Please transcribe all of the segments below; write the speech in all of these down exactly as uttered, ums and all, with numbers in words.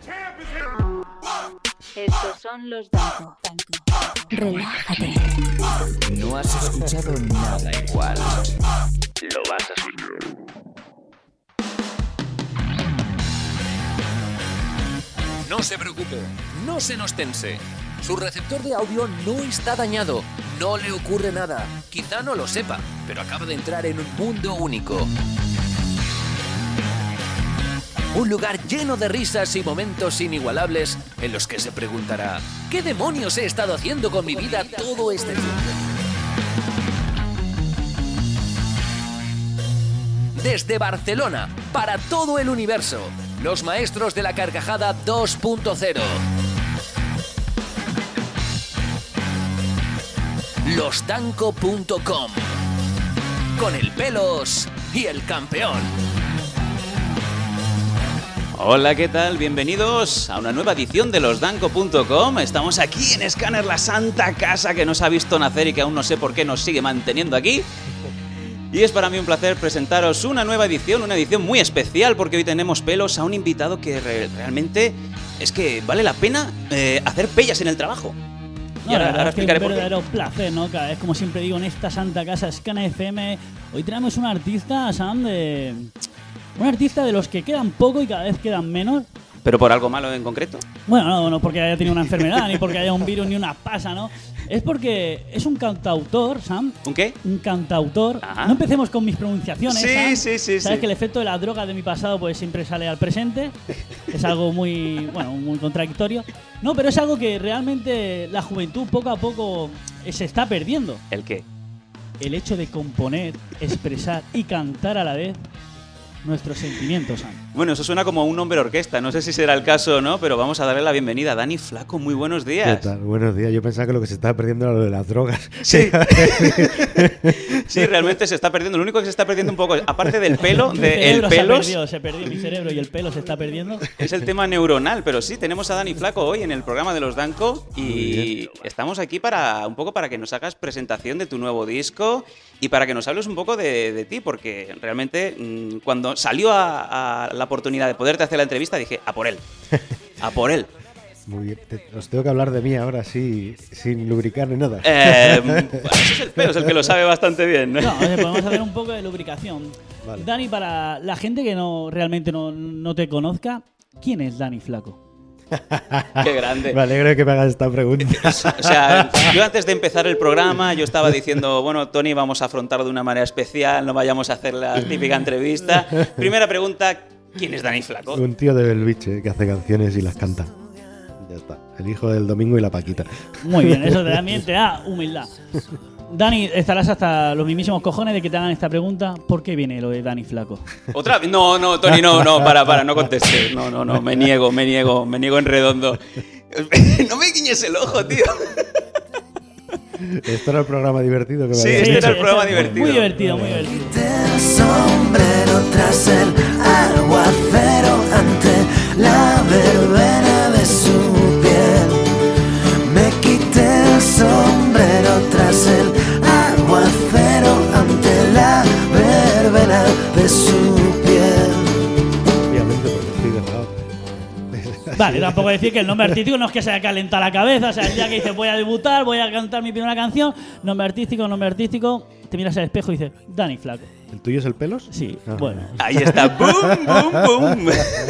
Estos son los Danco. Relájate. No has escuchado nada igual. Lo vas a escuchar. No se preocupe, no se nos tense. Su receptor de audio no está dañado, no le ocurre nada. Quizá no lo sepa, pero acaba de entrar en un mundo único. Un lugar lleno de risas y momentos inigualables en los que se preguntará: ¿qué demonios he estado haciendo con mi vida todo este tiempo? Desde Barcelona, para todo el universo, los maestros de la carcajada dos punto cero. los danco punto com. Con el Pelos y el campeón. Hola, ¿qué tal? Bienvenidos a una nueva edición de los danco punto com. Estamos aquí en Escáner, la santa casa que nos ha visto nacer y que aún no sé por qué nos sigue manteniendo aquí. Y es para mí un placer presentaros una nueva edición, una edición muy especial, porque hoy tenemos, Pelos, a un invitado que re- realmente es que vale la pena eh, hacer pellas en el trabajo. No, y ahora, la verdad ahora es que explicaré un por qué. verdadero placer, ¿no? Cada vez, como siempre digo, en esta santa casa Escáner F M, hoy traemos un artista, Sam, de... Un artista de los que quedan poco y cada vez quedan menos. ¿Pero por algo malo en concreto? Bueno, no, no porque haya tenido una enfermedad, ni porque haya un virus, ni una pasa, ¿no? Es porque es un cantautor, Sam. ¿Un qué? Un cantautor. Ajá. No empecemos con mis pronunciaciones, Sí, Sam. sí, sí, Sabes sí. que el efecto de la droga de mi pasado pues siempre sale al presente. Es algo muy, bueno, muy contradictorio. No, pero es algo que realmente la juventud poco a poco eh, se está perdiendo. ¿El qué? El hecho de componer, expresar y cantar a la vez nuestros sentimientos, Sam. Bueno, eso suena como un hombre orquesta, no sé si será el caso o no, pero vamos a darle la bienvenida a Dani Flaco. Muy buenos días. ¿Qué tal? Buenos días. Yo pensaba que lo que se estaba perdiendo era lo de las drogas. Sí. Sí, realmente se está perdiendo. Lo único que se está perdiendo un poco, aparte del pelo, Mi de el cerebro se pelos, perdió, se perdió mi cerebro y el pelo se está perdiendo. es el tema neuronal. Pero sí, tenemos a Dani Flaco hoy en el programa de los Danco y estamos aquí para un poco para que nos hagas presentación de tu nuevo disco y para que nos hables un poco de, de ti, porque realmente mmm, cuando salió a, a la oportunidad de poderte hacer la entrevista dije, a por él, a por él. Muy bien. Te- os tengo que hablar de mí ahora, sí, sin lubricar ni nada. Eh, eso es el pelo, es el que lo sabe bastante bien, ¿no? No, oye, podemos hacer un poco de lubricación. Vale. Dani, para la gente que no realmente no, no te conozca, ¿quién es Dani Flaco? Qué grande. Me alegro de que me hagas esta pregunta. O sea, yo antes de empezar el programa yo estaba diciendo, bueno, Tony, vamos a afrontarlo de una manera especial, no vayamos a hacer la típica entrevista. Primera pregunta, ¿quién es Dani Flaco? Un tío de Belviche que hace canciones y las canta. Ya está. El hijo del Domingo y la Paquita. Muy bien, eso también te da humildad. Dani, estarás hasta los mismísimos cojones de que te hagan esta pregunta. ¿Por qué viene lo de Dani Flaco? ¿Otra vez? No, no, Tony, no, no, para, para, no contestes. No, no, no, me niego, me niego, me niego en redondo. No me guiñes el ojo, tío. Esto era el programa divertido que me Sí, habías este dicho. era el programa muy- divertido. Muy divertido, muy divertido. El sombrero tras el aguacero ante la verbena de su piel. Me quité el sombrero tras el aguacero ante la verbena de su piel. Obviamente, porque estoy delgado. Vale, tampoco decir que el nombre artístico no es que se haya calentado la cabeza. O sea, el día que dices voy a debutar, voy a cantar mi primera canción, nombre artístico, nombre artístico, te miras al espejo y dices, Dani Flaco. ¿El tuyo es el pelos? Sí, Ah. bueno. Ahí está, boom, boom, boom.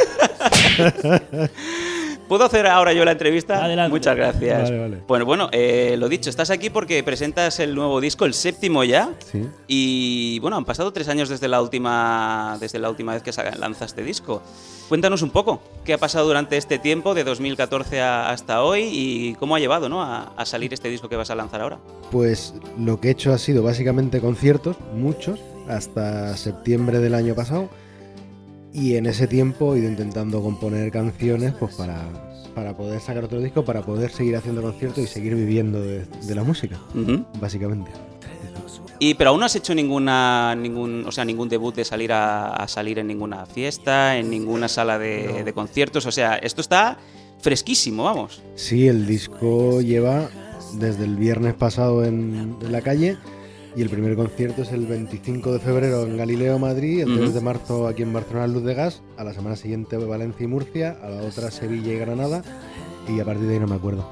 ¿Puedo hacer ahora yo la entrevista? Adelante. Muchas gracias. Vale, vale. Bueno, bueno, eh, lo dicho, estás aquí porque presentas el nuevo disco, el séptimo ya. Sí. Y bueno, han pasado tres años desde la última, desde la última vez que sa- lanzaste disco. Cuéntanos un poco qué ha pasado durante este tiempo, de dos mil catorce a- hasta hoy, y cómo ha llevado, ¿no?, a, a salir este disco que vas a lanzar ahora. Pues lo que he hecho ha sido básicamente conciertos, muchos, hasta septiembre del año pasado. Y en ese tiempo he ido intentando componer canciones pues para, para poder sacar otro disco, para poder seguir haciendo conciertos y seguir viviendo de, de la música, Ujú. básicamente. Y pero aún no has hecho ninguna, ningún, o sea, ningún debut de salir a, a salir en ninguna fiesta, en ninguna sala de, de conciertos. O sea, esto está fresquísimo, vamos. Sí, el disco lleva desde el viernes pasado en, en la calle Y el primer concierto es el veinticinco de febrero en Galileo, Madrid, el tres Ujú. de marzo aquí en Barcelona, Luz de Gas, a la semana siguiente Valencia y Murcia, a la otra Sevilla y Granada, y a partir de ahí no me acuerdo.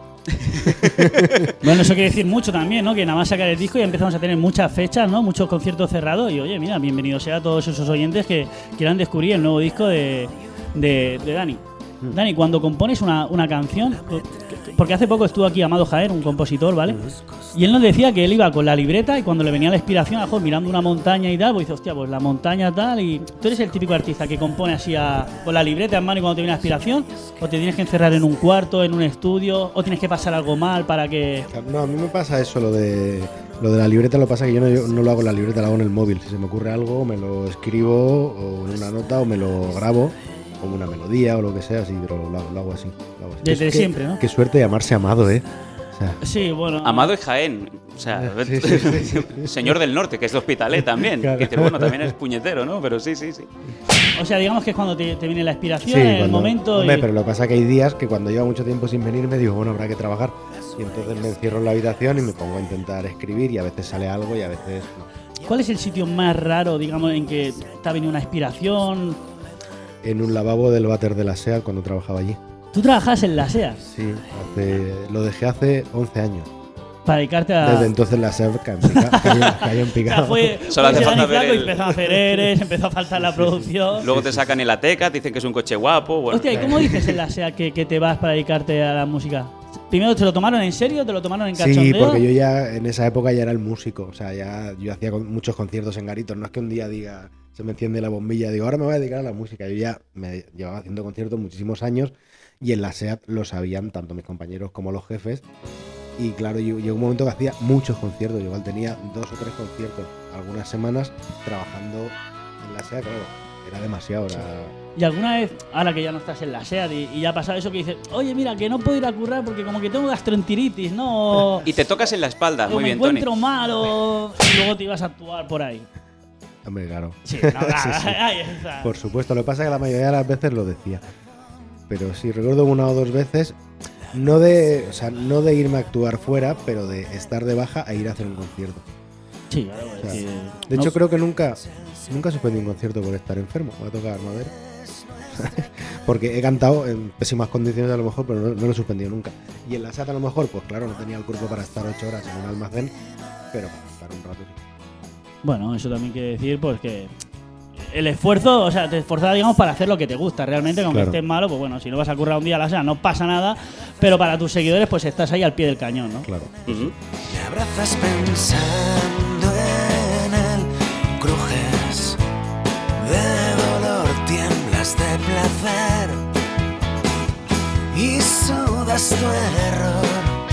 Bueno, eso quiere decir mucho también, ¿no? Que nada más sacar el disco y empezamos a tener muchas fechas, ¿no? Muchos conciertos cerrados. Y oye, mira, bienvenido sea a todos esos oyentes que quieran descubrir el nuevo disco de, de, de Dani. Dani, cuando compones una, una canción, porque hace poco estuvo aquí Amado Jaén, un compositor, ¿vale? Y él nos decía que él iba con la libreta y cuando le venía la inspiración, a lo mejor mirando una montaña y tal, pues dice, hostia, pues la montaña tal. Y tú eres el típico artista que compone así a, con la libreta en mano y cuando te viene la inspiración, o te tienes que encerrar en un cuarto, en un estudio, o tienes que pasar algo mal para que. No, a mí me pasa eso, lo de lo de la libreta, lo pasa que yo no, yo no lo hago en la libreta, lo hago en el móvil. Si se me ocurre algo, me lo escribo o en una nota o me lo grabo, como una melodía o lo que sea, así, pero lo, lo hago así. Lo hago así. Desde Es que- siempre, ¿no? Qué suerte llamarse Amado, ¿eh? O sea, Sí, bueno. Amado es Jaén, o sea, Sí, sí, sí, sí. señor del norte, que es de Hospitalet también. Claro. Que dice, bueno, también es puñetero, ¿no? Pero sí, sí, sí. O sea, digamos que es cuando te, te viene la inspiración sí, en el cuando- momento. hombre, y- pero lo que pasa es que hay días que cuando lleva mucho tiempo sin venir me digo, bueno, habrá que trabajar. Y entonces me encierro en la habitación y me pongo a intentar escribir y a veces sale algo y a veces no. ¿Cuál es el sitio más raro, digamos, en que te ha venido una inspiración? En un lavabo del váter de la SEAT cuando trabajaba allí. Tú trabajas en la SEA Sí, hace, lo dejé hace once años. para dedicarte a. Desde entonces la SEAT cayó, en pica- cayó- cayó en O sea, picado. fue, Solo fue hace ese falta Dani ver Flaco y el- empezó a hacer eres, empezó a faltar la producción. Luego te sacan el Ateca, te dicen que es un coche guapo. Bueno, Hostia, ¿y cómo dices en la SEA que, que te vas para dedicarte a la música? Primero, ¿te lo tomaron en serio? ¿Te lo tomaron en Sí, cachondeo? porque yo ya en esa época ya era el músico, o sea, ya yo hacía con- muchos conciertos en garitos, no es que un día diga, se me enciende la bombilla, digo, ahora me voy a dedicar a la música, yo ya me llevaba haciendo conciertos muchísimos años y en la SEAT lo sabían tanto mis compañeros como los jefes y claro, yo- llegó un momento que hacía muchos conciertos, yo igual tenía dos o tres conciertos algunas semanas trabajando en la SEAT, claro, era demasiado, era... Y alguna vez, ahora que ya no estás en la SEA y, y ya ha pasado eso que dices, oye, mira, que no puedo ir a currar porque como que tengo gastroenteritis, ¿no? O, y te tocas en la espalda, o muy me bien, Tony. encuentro mal o y luego te ibas a actuar por ahí. Hombre, claro. Sí, no, claro, Sí, sí. ahí está. Por supuesto, lo que pasa es que la mayoría de las veces lo decía. Pero sí, recuerdo una o dos veces, no de, o sea, no de irme a actuar fuera, pero de estar de baja e ir a hacer un concierto. Sí, claro, es O sea, que- De no- hecho, creo que nunca, nunca suspendí un concierto por estar enfermo. Voy a tocar madera. Porque he cantado en pésimas condiciones a lo mejor, pero no, no lo he suspendido nunca. Y en la SAT a lo mejor, pues claro, no tenía el cuerpo para estar ocho horas en un almacén, pero para estar un rato sí. Bueno, eso también quiere decir pues que el esfuerzo, o sea, te esforzas, digamos, para hacer lo que te gusta. Realmente, aunque Claro. estés malo, pues bueno, si no vas a currar un día a la SEA, no pasa nada. Pero para tus seguidores, pues estás ahí al pie del cañón, ¿no? Claro. Ujú. Me abrazas pensando en él, crujes de dolor, tiemblas de placer y sudas tu error.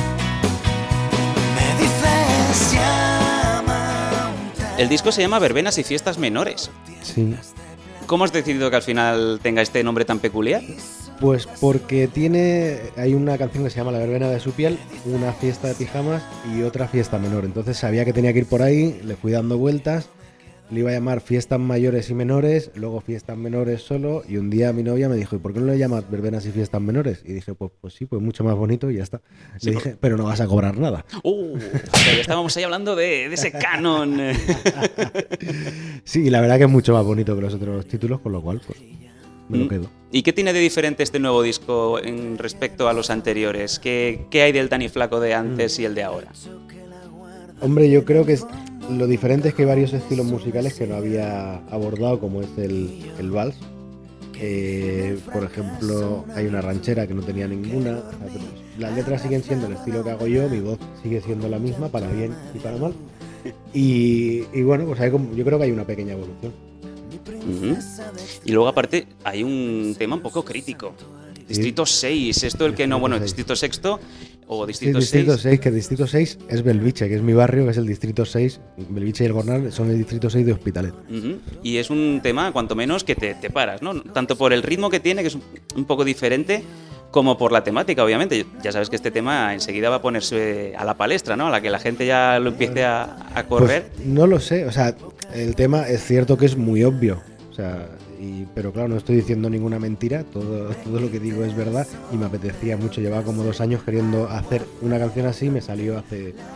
Me dices llama un tel- El disco se llama Verbenas y Fiestas Menores. Sí. ¿Cómo has decidido que al final tenga este nombre tan peculiar? Pues porque tiene. Hay una canción que se llama La verbena de su piel, una fiesta de pijamas y otra fiesta menor. Entonces sabía que tenía que ir por ahí, le fui dando vueltas, le iba a llamar fiestas mayores y menores, luego fiestas menores solo, y un día mi novia me dijo, ¿y por qué no le llamas verbenas y fiestas menores? Y dije, pues, pues sí, pues mucho más bonito y ya está. Sí, le por- dije, pero no vas a cobrar nada. Uh, ya estábamos ahí hablando de, de ese canon. Sí, y la verdad que es mucho más bonito que los otros títulos, con lo cual, pues, me lo Mm. quedo. ¿Y qué tiene de diferente este nuevo disco en respecto a los anteriores? ¿Qué, qué hay del Dani Flaco de antes y el de ahora? Hombre, yo creo que es- lo diferente es que hay varios estilos musicales que no había abordado, como es el, el vals. Eh, por ejemplo, hay una ranchera que no tenía ninguna. O sea, pero las letras siguen siendo el estilo que hago yo, mi voz sigue siendo la misma, para bien y para mal. Y, y bueno, pues hay como- yo creo que hay una pequeña evolución. Ujú. Y luego aparte hay un tema un poco crítico. Distrito seis, esto el que no, bueno, Distrito Distrito Sexto o Sí, Distrito Distrito seis. seis, que Distrito seis es Belviche, que es mi barrio, que es el Distrito seis. Belviche y el Gornal son el Distrito seis de Hospitalet. Ujú. Y es un tema, cuanto menos, que te, te paras, ¿no? Tanto por el ritmo que tiene, que es un, un poco diferente, como por la temática, obviamente. Ya sabes que este tema enseguida va a ponerse a la palestra, ¿no? A la que la gente ya lo empiece a, a correr. Pues no lo sé, o sea, el tema es cierto que es muy obvio, o sea, y- pero claro, no estoy diciendo ninguna mentira, todo, todo lo que digo es verdad y me apetecía mucho, llevaba como dos años queriendo hacer una canción así, me salió hace,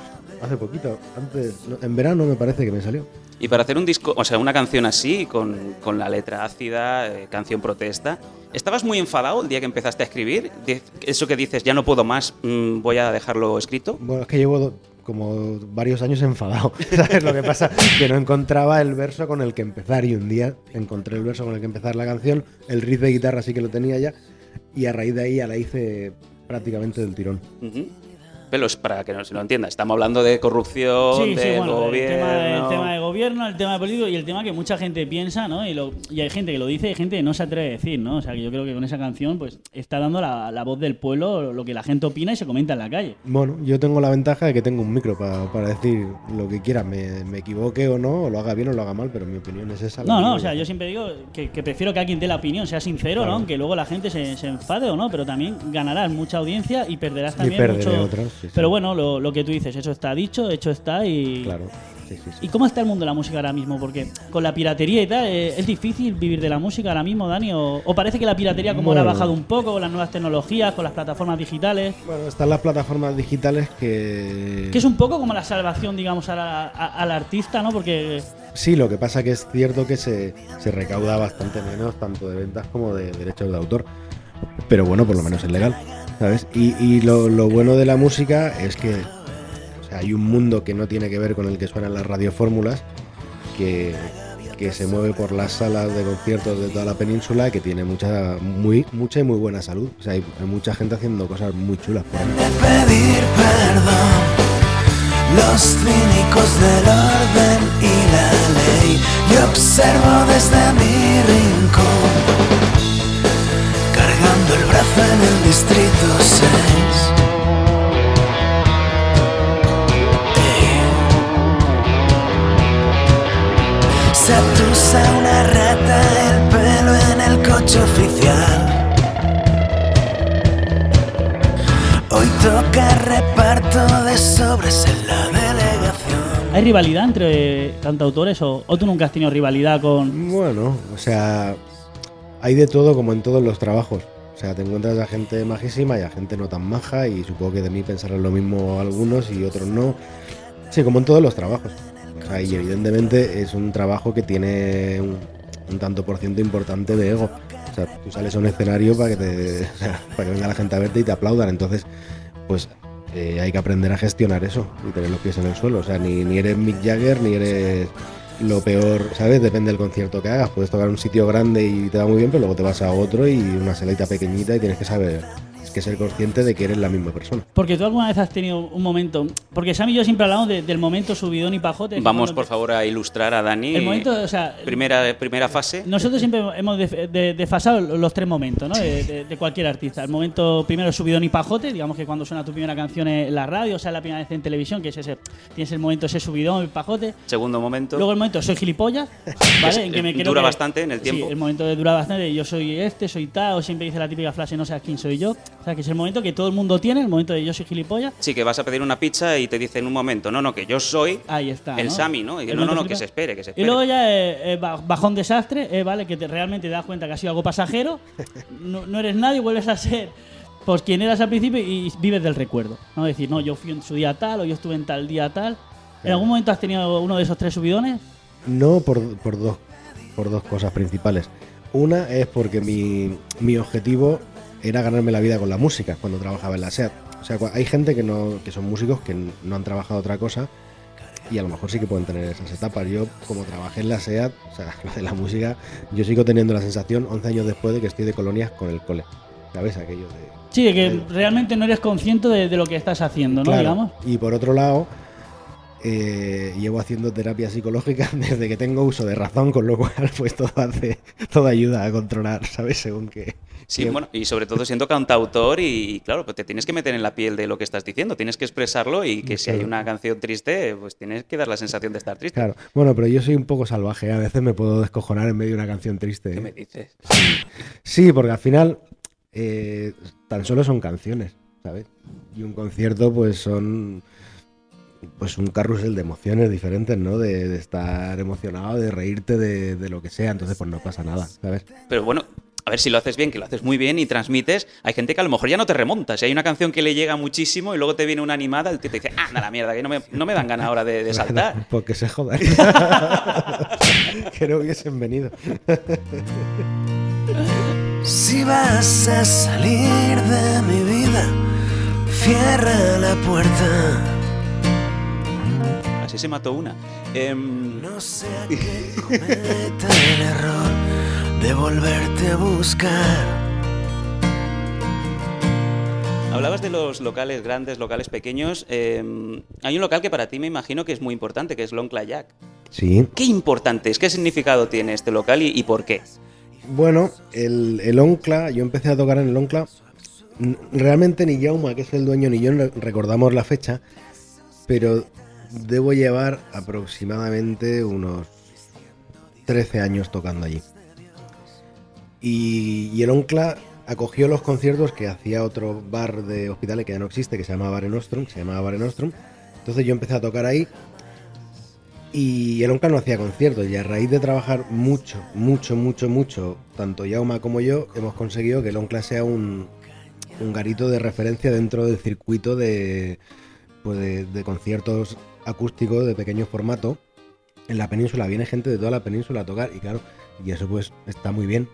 hace poquito, antes, no, en verano me parece que me salió. Y para hacer un disco, o sea, una canción así, con, con la letra ácida, eh, canción protesta, ¿estabas muy enfadado el día que empezaste a escribir? De- Eso que dices, ya no puedo más, mm, voy a dejarlo escrito. Bueno, es que llevo do- como varios años enfadado, ¿sabes? Lo que pasa que no encontraba el verso con el que empezar y un día encontré el verso con el que empezar la canción, el riff de guitarra sí que lo tenía ya y a raíz de ahí ya la hice prácticamente del tirón. Ujú. Pelos, para que no se lo entienda, estamos hablando de corrupción, Sí, sí, del bueno, el gobierno... tema, el tema de gobierno, el tema de político y el tema que mucha gente piensa, ¿no? Y, lo, y hay gente que lo dice y hay gente que no se atreve a decir, ¿no? O sea, que yo creo que con esa canción pues está dando la, la voz del pueblo, lo que la gente opina y se comenta en la calle. Bueno, yo tengo la ventaja de que tengo un micro pa- para decir lo que quiera, me, me equivoque o no, o lo haga bien o lo haga mal, pero mi opinión es esa. la No, que no, digo o sea, yo. yo siempre digo que, que prefiero que alguien dé la opinión, sea sincero, Claro. ¿no? Aunque luego la gente se, se enfade o no, pero también ganarás mucha audiencia y perderás Y también perderé mucho. otras, sí, sí. Pero bueno, lo, lo que tú dices, eso está dicho, hecho está y. Claro, sí, sí, sí. ¿Y cómo está el mundo de la música ahora mismo? Porque con la piratería y tal, eh, ¿es difícil vivir de la música ahora mismo, Dani? ¿O, o parece que la piratería como ahora ha Bueno. bajado un poco con las nuevas tecnologías, con las plataformas digitales? Bueno, están las plataformas digitales que... Que es un poco como la salvación, digamos, a la- a- al artista, ¿no? Porque Sí, lo que pasa que es cierto que se, se recauda bastante menos, tanto de ventas como de derechos de autor. Pero bueno, por lo menos es legal, ¿sabes? Y, y lo, lo bueno de la música es que o sea, hay un mundo que no tiene que ver con el que suenan las radiofórmulas, que, que se mueve por las salas de conciertos de toda la península, que tiene mucha, muy, mucha y muy buena salud. O sea, hay, hay mucha gente haciendo cosas muy chulas por ahí. De pedir perdón, los cínicos del orden y la ley. Yo observo desde mi rincón, cargando el brazo en el distrito seis. Se atusa una rata el pelo en el coche oficial. Hoy toca reparto de sobres en la delegación. ¿hay rivalidad entre cantautores o, o tú nunca has tenido rivalidad con...? Bueno, o sea, hay de todo como en todos los trabajos. O sea, te encuentras a gente majísima y a gente no tan maja y supongo que de mí pensarán lo mismo algunos y otros no. Sí, como en todos los trabajos. O sea, y evidentemente es un trabajo que tiene un, un tanto por ciento importante de ego. O sea, tú sales a un escenario para que te, o sea, para que venga la gente a verte y te aplaudan. Entonces, pues eh, hay que aprender a gestionar eso y tener los pies en el suelo. O sea, ni, ni eres Mick Jagger ni eres lo peor, ¿sabes? Depende del concierto que hagas. Puedes tocar un sitio grande y te va muy bien, pero luego te vas a otro y una salita pequeñita y tienes que saber, es que ser consciente de que eres la misma persona. Porque tú alguna vez has tenido un momento... Porque Sam y yo siempre hablamos de- del momento subidón y pajote. Vamos, Cuando- por favor, a ilustrar a Dani. El momento, o sea... Primera, primera fase. Nosotros siempre hemos def- de- desfasado los tres momentos, ¿no? De, de- de cualquier artista. El momento primero subidón y pajote, digamos que cuando suena tu primera canción en la radio, o sea, la primera vez en televisión, que es ese, tienes el momento ese subidón y pajote. Segundo momento. Luego el momento soy gilipollas, ¿vale? En que me creo Dura que- bastante en el tiempo. Sí, el momento de dura bastante, yo soy este, soy tal, o siempre dice la típica frase, no sabes quién soy yo. O sea, que es el momento que todo el mundo tiene, el momento de yo soy gilipollas. Sí, que vas a pedir una pizza y te dicen un momento, no, no, que yo soy Ahí está. el ¿no? Sami, ¿no? Y El no, no, momento no, que gilipollas. se espere, que se Y espere. luego ya eh, eh, ba- bajón desastre, eh, ¿vale? Que te, realmente te das cuenta que ha sido algo pasajero, no, no eres nadie, vuelves a ser pues quien eras al principio y vives del recuerdo. No decir, no, yo fui en su día tal o yo estuve en tal día tal. ¿En algún momento has tenido uno de esos tres subidones? No por, por, dos, por dos cosas principales. Una es porque mi, mi objetivo era ganarme la vida con la música cuando trabajaba en la SEAT. O sea, cua- hay gente que, no, que son músicos que n- no han trabajado otra cosa y a lo mejor sí que pueden tener esas etapas. Yo, como trabajé en la SEAT, o sea, lo de la música, yo sigo teniendo la sensación, once años después, de que estoy de colonias con el cole. ¿Sabes? Aquello de... Sí, de que realmente no eres consciente de, de lo que estás haciendo, ¿no? Claro. Digamos. Y por otro lado, eh, llevo haciendo terapia psicológica desde que tengo uso de razón, con lo cual pues todo hace, todo ayuda a controlar, ¿sabes? Según que... Sí, que- bueno, y sobre todo siendo cantautor y, y, claro, pues te tienes que meter en la piel de lo que estás diciendo, tienes que expresarlo y que si hay Claro. una canción triste, pues tienes que dar la sensación de estar triste. Claro. Bueno, pero yo soy un poco salvaje, a veces me puedo descojonar en medio de una canción triste. ¿Qué ¿eh? me dices? Sí, porque al final eh, tan solo son canciones, ¿sabes? Y un concierto pues son pues un carrusel de emociones diferentes, ¿no? De, de estar emocionado, de reírte, de, de lo que sea, entonces pues no pasa nada, ¿sabes? Pero bueno, a ver si lo haces bien, que lo haces muy bien y transmites. Hay gente que a lo mejor ya no te remonta. Si hay una canción que le llega muchísimo y luego te viene una animada, el tío te dice, anda la mierda, que no me, no me dan ganas ahora de, de saltar. Porque se jodan. Que no hubiesen venido. Si vas a salir de mi vida, cierra la puerta. Así se mató una. Eh, No sea que cometa el error de volverte a buscar. hablabas de los locales grandes, locales pequeños. Eh, hay un local que para ti me imagino que es muy importante, que es l'Oncle Jack. Sí. ¿Qué importante es? ¿Qué significado tiene este local y, y por qué? Bueno, el, el Oncla, yo empecé a tocar en el Oncla. Realmente ni Jaume, que es el dueño, ni yo recordamos la fecha, pero debo llevar aproximadamente unos trece años tocando allí. Y, y el Oncla acogió los conciertos que hacía otro bar de Hospitalet que ya no existe, que se llamaba Bare Nostrum, se llamaba Bare Nostrum. Entonces yo empecé a tocar ahí y el Oncla no hacía conciertos, y a raíz de trabajar mucho, mucho, mucho, mucho, tanto Jaume como yo, hemos conseguido que el Oncla sea un, un garito de referencia dentro del circuito de, pues de, de conciertos acústicos de pequeño formato en la península. Viene gente de toda la península a tocar y claro, y eso pues está muy bien.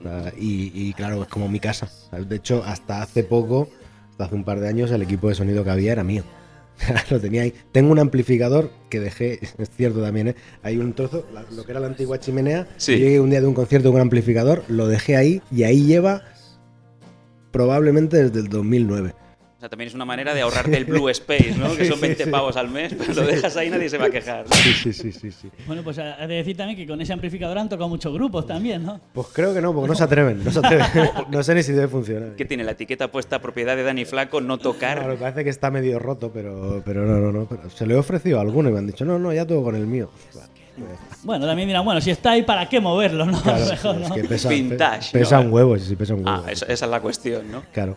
Y, y claro, es como mi casa. De hecho, hasta hace poco, hasta hace un par de años, el equipo de sonido que había era mío. Lo tenía ahí. Tengo un amplificador que dejé, es cierto también, ¿eh? Hay un trozo, la, lo que era la antigua chimenea. Sí. Yo llegué un día de un concierto con un amplificador, lo dejé ahí y ahí lleva probablemente desde el dos mil nueve. O sea, también es una manera de ahorrarte el Blue Space, ¿no? Que son veinte pavos al mes, pero lo dejas ahí y nadie se va a quejar, ¿no? Sí, sí, sí, sí, sí. Bueno, pues hay de decir también que con ese amplificador han tocado muchos grupos también, ¿no? Pues creo que no, porque no se atreven, no se atreven. No sé ni si debe funcionar. Que tiene la etiqueta puesta propiedad de Dani Flaco, no tocar. Claro, parece que está medio roto, pero, pero no, no, no. Pero se lo he ofrecido a alguno y me han dicho, no, no, ya todo con el mío. Bueno, también dirán, bueno, si está ahí, ¿para qué moverlo, no? Claro, Mejor, es ¿no? que pesa, Vintage, pesa ¿no? un huevo, sí, sí, pesa un huevo. Ah, esa, esa es la cuestión, ¿no? Claro.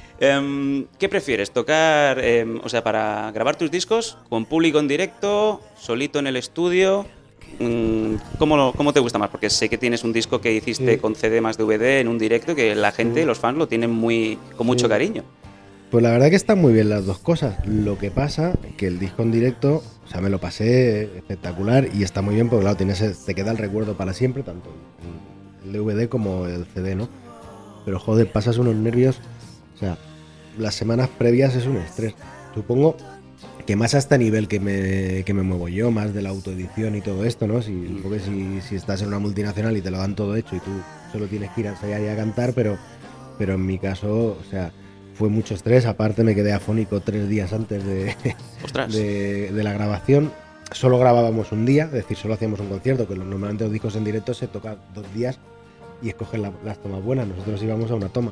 Um, ¿Qué prefieres? ¿Tocar, um, o sea, para grabar tus discos con público en directo, solito en el estudio? Um, ¿cómo, lo- ¿Cómo te gusta más? Porque sé que tienes un disco que hiciste Sí. con C D más D V D en un directo que la gente, los fans, lo tienen muy con mucho Sí. cariño. Pues la verdad que están muy bien las dos cosas. Lo que pasa que el disco en directo, o sea, me lo pasé espectacular y está muy bien porque, claro, tienes, te queda el recuerdo para siempre, tanto el D V D como el C D, ¿no? Pero joder, pasas unos nervios, o sea, las semanas previas es un estrés. Supongo que más a este nivel que me, que me muevo yo, más de la autoedición y todo esto, ¿no? Si, porque si, si estás en una multinacional y te lo dan todo hecho y tú solo tienes que ir a ensayar y a cantar, pero, pero en mi caso, o sea, fue mucho estrés. Aparte me quedé afónico tres días antes de, Ostras. de, de la grabación. Solo grabábamos un día, es decir, solo hacíamos un concierto, que normalmente los discos en directo se tocan dos días y escogen la- las tomas buenas. Nosotros íbamos a una toma.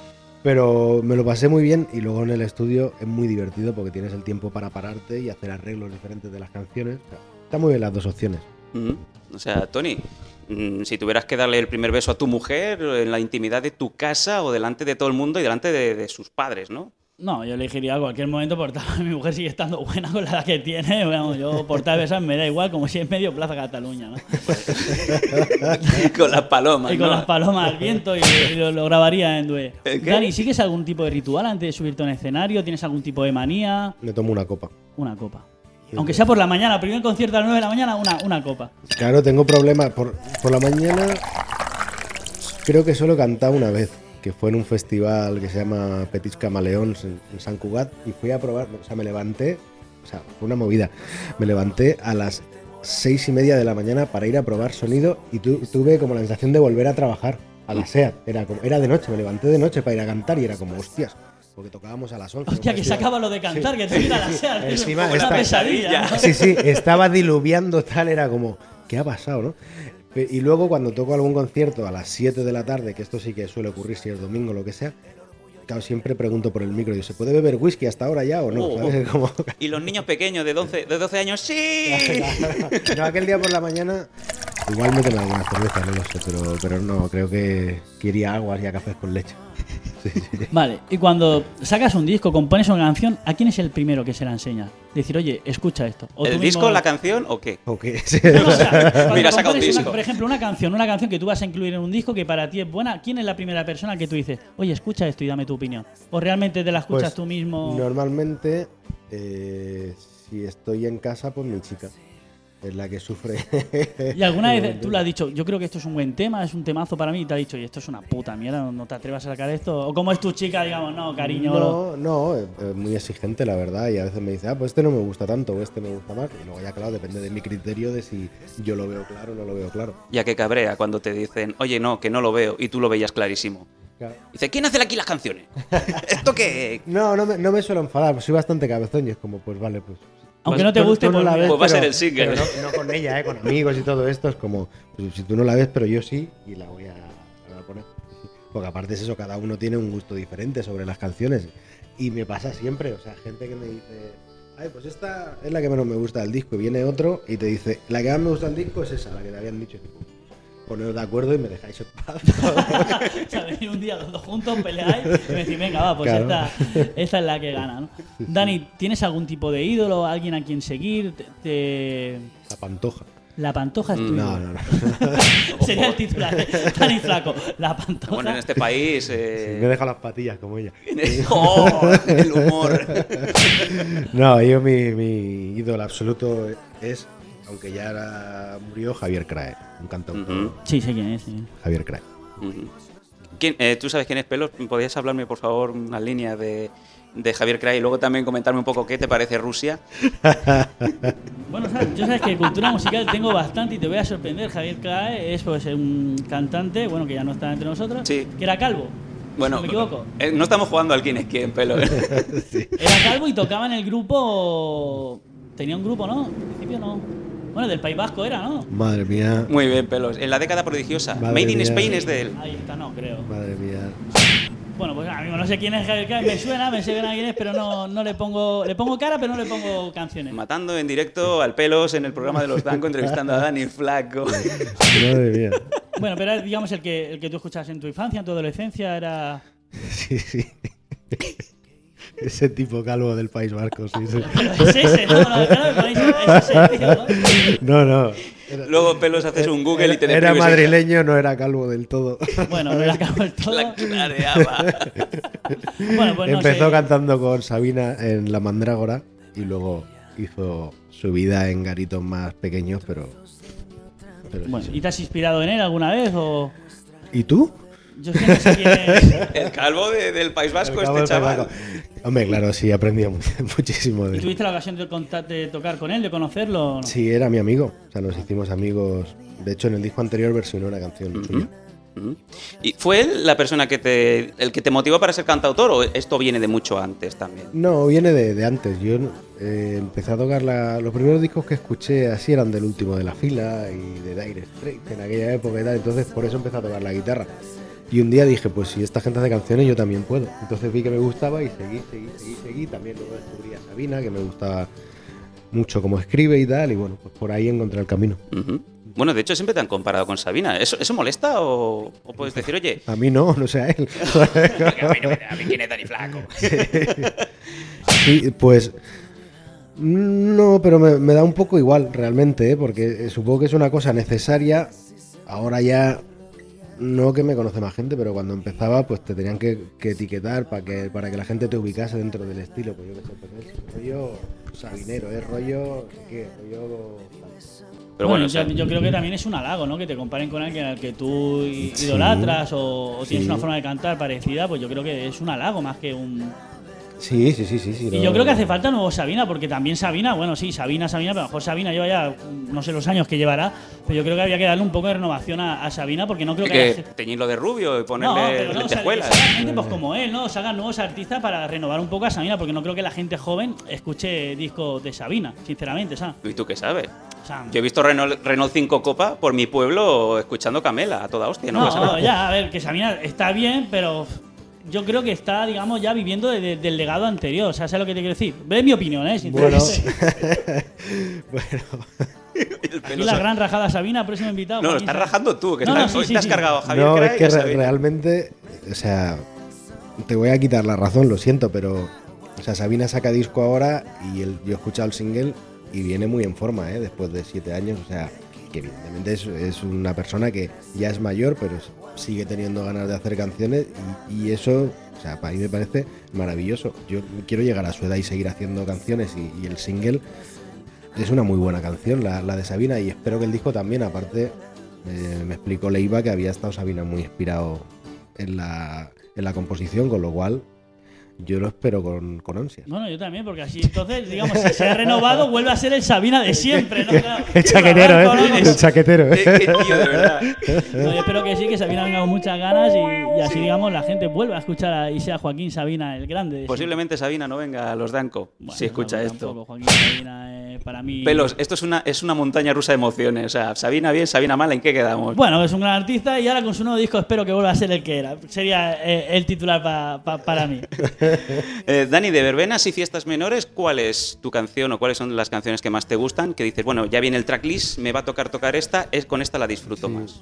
Pero me lo pasé muy bien y luego en el estudio es muy divertido porque tienes el tiempo para pararte y hacer arreglos diferentes de las canciones. O sea, está muy bien las dos opciones. Mm. O sea, Tony, mm, si tuvieras que darle el primer beso a tu mujer en la intimidad de tu casa o delante de todo el mundo y delante de, de sus padres, ¿no? No, yo elegiría a cualquier momento por tal. Mi mujer sigue estando buena con la edad que tiene. Bueno, yo por tal besar me da igual, como si es medio Plaza Cataluña, ¿no? Con las palomas, Y con ¿no? las palomas al viento y, y lo, lo grabaría en Due. ¿Eh, qué? Dani, ¿sigues algún tipo de ritual antes de subirte a un escenario? ¿Tienes algún tipo de manía? Me tomo una copa. Una copa. Aunque sea por la mañana, primer concierto a las nueve de la mañana, una, una copa. Claro, tengo problemas. Por, por la mañana creo que solo he cantado una vez, que fue en un festival que se llama Petits Camaleons en, en Sant Cugat, y fui a probar, o sea, me levanté, o sea, fue una movida. Me levanté a las seis y media de la mañana para ir a probar sonido y tu, tuve como la sensación de volver a trabajar a la SEAT. Era, como, era de noche, me levanté de noche para ir a cantar y era como, hostias, porque tocábamos a las once. Hostia, un que se festival. acaba lo de cantar, que te mira la SEAT. Encima una esta- pesadilla. ¿no? Sí, sí, estaba diluviando tal, era como, ¿qué ha pasado, no? Pe- Y luego cuando toco algún concierto a las siete de la tarde, que esto sí que suele ocurrir si es domingo o lo que sea, claro, siempre pregunto por el micro, digo, ¿se puede beber whisky hasta ahora ya o no? Oh. ¿Sabes? Como- Y los niños pequeños de doce, de doce años, ¡sí! No, aquel día por la mañana, igual meten alguna cerveza, no lo sé, pero, pero no, creo que quería aguas y a cafés con leche. Sí, sí. Vale, y cuando sacas un disco, compones una canción, ¿a quién es el primero que se la enseña? Decir, oye, escucha esto. O ¿El tú disco, mismo- la canción o qué? Ok, sí. No, no, o sea, cuando Mira, saca un compones una- disco. por ejemplo, una canción, una canción que tú vas a incluir en un disco que para ti es buena, ¿quién es la primera persona que tú dices, oye, escucha esto y dame tu opinión? ¿O realmente te la escuchas Pues, tú mismo? Normalmente, eh, si estoy en casa, pues mi chica es la que sufre. Y alguna vez tú le has dicho, yo creo que esto es un buen tema, es un temazo para mí, y te ha dicho, y esto es una puta mierda, no, no te atrevas a sacar esto. O como es tu chica, digamos, no, cariño. No, no, es es muy exigente, la verdad. Y a veces me dice, ah, pues este no me gusta tanto, o este me gusta más. Y luego ya, claro, depende de mi criterio de si yo lo veo claro o no lo veo claro. Ya que cabrea cuando te dicen, oye, no, que no lo veo, y tú lo veías clarísimo. Claro. Dice, ¿quién hace aquí las canciones? ¿Esto qué? No, no me, no me suelo enfadar, soy bastante cabezón y es como, pues vale, pues. Aunque no te Tú- guste, tú no pues la mira. ves, Pues va a pero- ser el single. pero no, no con ella, eh, con amigos y todo esto. Es como, pues, si tú no la ves, pero yo sí, y la voy a, la voy a poner. Porque aparte es eso, cada uno tiene un gusto diferente sobre las canciones. Y me pasa siempre, o sea, gente que me dice, ay, pues esta es la que menos me gusta del disco. Y viene otro y te dice, la que más me gusta del disco es esa, la que te habían dicho. Tipo, poneros de acuerdo y me dejáis en paz. O sea, venir un día los dos juntos, peleáis y me decís, venga, va, pues Claro. esta, esta es la que gana, ¿no? Dani, ¿tienes algún tipo de ídolo, alguien a quien seguir? Te, te- La pantoja. La Pantoja es tu No, ídolo. no, no. Sería el titular, ¿eh? Dani Flaco, La Pantoja. Bueno, en este país... eh, Me deja las patillas como ella. ¡Oh! El humor. No, yo mi, mi ídolo absoluto es, aunque ya era- murió, Javier Crae, un cantautor. Ujú. Sí, sé quién es, sí. Javier Crae. Ujú. ¿Quién- eh, ¿Tú sabes quién es Pelos? ¿Podrías hablarme, por favor, una línea de, de Javier Cray y luego también comentarme un poco qué te parece Rusia? Bueno, ¿sabes? Yo sabes que de cultura musical tengo bastante y te voy a sorprender. Javier Crae es pues un cantante, bueno, que ya no está entre nosotros, Sí. que era calvo. Bueno, ¿No me equivoco? eh, no estamos jugando al quién es quién, Pelos. Era calvo y tocaba en el grupo... Tenía un grupo, ¿no? En principio no. Bueno, del País Vasco era, ¿no? Madre mía, Muy bien, Pelos. En la década prodigiosa. Madre Made in mía. Spain es de él. Ahí está, no, creo. madre mía. Bueno, pues a mí no sé quién es Javier Crae, me suena, me sé quién es, pero no, no le pongo... Le pongo cara, pero no le pongo canciones. Matando en directo al Pelos en el programa de los Danco, entrevistando a Dani Flaco. Madre mía. Bueno, pero era, digamos, el que, el que tú escuchabas en tu infancia, en tu adolescencia, era... Sí, sí. Ese tipo calvo del País Vasco, sí, sí. Pero es ese, ¿no? No, claro, ponéis- es ese, tío, ¿no? No, no. Era, Luego, Pelos, haces un Google y te era describes madrileño, no era calvo del todo. Bueno, no le acabo el todo. La clareaba. Bueno, pues no Empezó sé. cantando con Sabina en La Mandrágora y luego hizo su vida en garitos más pequeños, pero... pero sí, Bueno, sí. ¿y te has inspirado en él alguna vez o...? ¿Y tú? Yo es que no sé quién es. El calvo de- del País Vasco, El cabo este del chaval. País Vasco. Hombre, claro, sí, aprendí mu- muchísimo de ¿Y él. tuviste la ocasión de, contar- de tocar con él, de conocerlo o no? Sí, era mi amigo. O sea, nos hicimos amigos. De hecho, en el disco anterior versionó una canción Ujú. suya. Ujú. ¿Y fue él la persona que te, el que te motivó para ser cantautor o esto viene de mucho antes también? No, viene de, de antes. Yo eh, empecé a tocar la- los primeros discos que escuché así eran del último de la fila y de Dire Straits en aquella época y tal. Entonces, por eso empecé a tocar la guitarra. Y un día dije, pues si esta gente hace canciones, yo también puedo. Entonces vi que me gustaba y seguí, seguí, seguí, seguí. También luego descubrí a Sabina, que me gustaba mucho cómo escribe y tal. Y bueno, pues por ahí encontré el camino. Ujú. Bueno, de hecho siempre te han comparado con Sabina. ¿Eso, eso molesta o, o puedes decir, oye, A mí no, no sé a él. a mí no me da, a mí quién es Dani Flaco? Sí, pues no, pero me, me da un poco igual realmente, ¿eh? Porque eh, supongo que es una cosa necesaria. Ahora ya no que me conoce más gente, pero cuando empezaba pues te tenían que, que etiquetar para que para que la gente te ubicase dentro del estilo. Pues yo qué sé, pues es rollo sabinero, es rollo, no sé qué, rollo... Pero bueno, bueno, o sea, yo, yo creo que también es un halago, ¿no? Que te comparen con alguien al que tú i- idolatras o, o tienes Sí. una forma de cantar parecida, pues yo creo que es un halago más que un... Sí, sí, sí, sí. sí Y no- yo creo que hace falta nuevo Sabina, porque también Sabina, bueno, sí, Sabina, Sabina, pero a lo mejor Sabina lleva ya, no sé los años que llevará, pero yo creo que había que darle un poco de renovación a, a Sabina, porque no creo hay que... haya que gente- teñirlo de rubio y No, ponerle pero no, o sea, que lentejuelas. salga gente pues como él, ¿no? Salgan nuevos artistas para renovar un poco a Sabina, porque no creo que la gente joven escuche discos de Sabina, sinceramente, ¿sabes? ¿Y tú qué sabes? O sea, Yo he visto Renault, Renault cinco Copa por mi pueblo escuchando Camela a toda hostia, ¿no? no, pasa nada. ya, a ver, que Sabina está bien, pero yo creo que está, digamos, ya viviendo de- de- del legado anterior. O sea, ¿sabes lo que te quiero decir? Es mi opinión, ¿eh? Bueno, Sinceramente. bueno, El Aquí pelo la sa- gran rajada Sabina, próximo invitado. No, lo Joaquín estás Sabina. rajando tú, que No, estás- no, sí, hoy sí, te has sí. cargado a Javier no, Cray es y que a re- Sabina. realmente, o sea, te voy a quitar la razón, lo siento, pero o sea, Sabina saca disco ahora y el, yo he escuchado el single y viene muy en forma, ¿eh? Después de siete años, o sea, que evidentemente es, es una persona que ya es mayor, pero sigue teniendo ganas de hacer canciones y, y eso, o sea, para mí me parece maravilloso. Yo quiero llegar a su edad y seguir haciendo canciones y, y el single es una muy buena canción, la, la de Sabina, y espero que el disco también, aparte, eh, me explicó Leiva que había estado Sabina muy inspirado en la, en la composición, con lo cual yo lo espero con, con ansias. Bueno, yo también, porque así entonces, digamos, si se ha renovado, vuelve a ser el Sabina de siempre, ¿no? Claro. El chaquetero, ¿eh? ¿no? El chaquetero, ¿eh? Qué tío, de verdad. No, yo espero que sí, que Sabina venga con muchas ganas y, y así, digamos, la gente vuelva a escuchar a, y sea Joaquín Sabina el grande. Posiblemente Sabina no venga a los Danco, Bueno, si escucha no, esto. tampoco, Joaquín Sabina, eh, para mí... Pelos, esto es una, es una montaña rusa de emociones. O sea, Sabina bien, Sabina mal, ¿en qué quedamos? Bueno, es un gran artista y ahora con su nuevo disco espero que vuelva a ser el que era. Sería eh, el titular pa, pa, para mí. eh, Dani, de verbenas y fiestas menores, ¿cuál es tu canción o cuáles son las canciones que más te gustan? Que dices, bueno, ya viene el tracklist, me va a tocar tocar esta, es con esta la disfruto Sí. más.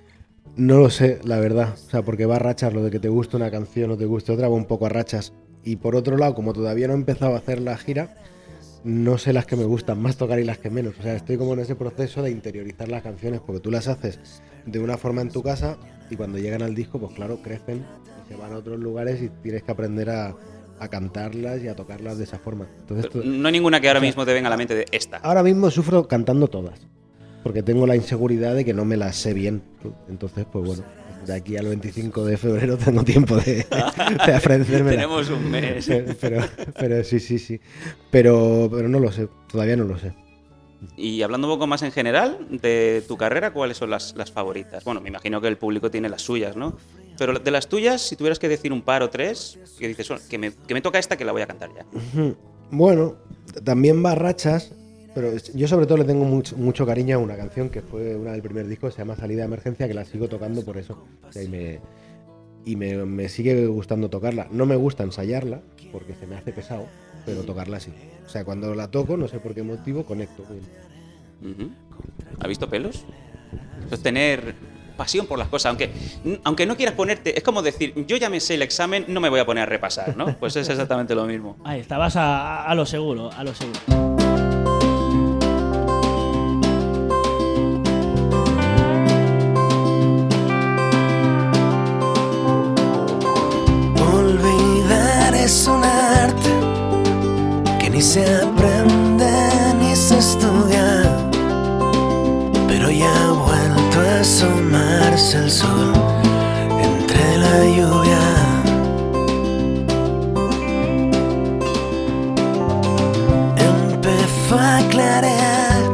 No lo sé, la verdad. O sea, porque va a rachas lo de que te guste una canción o te guste otra, va un poco a rachas. Y por otro lado, como todavía no he empezado a hacer la gira, no sé las que me gustan más tocar y las que menos. O sea, estoy como en ese proceso de interiorizar las canciones, porque tú las haces de una forma en tu casa y cuando llegan al disco, pues claro, crecen y se van a otros lugares y tienes que aprender a, a cantarlas y a tocarlas de esa forma. Entonces, Pero tú- no hay ninguna que ahora o sea, mismo te venga a la mente de esta. ahora mismo sufro cantando todas, porque tengo la inseguridad de que no me las sé bien. Entonces, pues bueno, de aquí al veinticinco de febrero tengo tiempo de, de aprenderme. Tenemos un mes. Pero, pero sí, sí, sí. Pero, pero no lo sé, todavía no lo sé. Y hablando un poco más en general de tu carrera, ¿cuáles son las, las favoritas? Bueno, me imagino que el público tiene las suyas, ¿no? Pero de las tuyas, si tuvieras que decir un par o tres, que dices, "Bueno, que me, que me toca esta, que la voy a cantar ya". Bueno, también va a rachas, pero yo sobre todo le tengo mucho, mucho cariño a una canción que fue una del primer disco, se llama Salida de Emergencia, que la sigo tocando por eso. O sea, y me, y me, me sigue gustando tocarla. No me gusta ensayarla, porque se me hace pesado, pero tocarla sí. O sea, cuando la toco, no sé por qué motivo, conecto. Ujú. ¿Ha visto pelos? Eso es tener pasión por las cosas, aunque, aunque no quieras ponerte, es como decir, yo ya me sé el examen, no me voy a poner a repasar, ¿no? Pues es exactamente lo mismo. Ahí está, vas a, a lo seguro, a lo seguro. Olvidar es un arte que ni se aprende ni se estudia, pero ya ha vuelto a asomarse el sol entre la lluvia. Empezó a clarear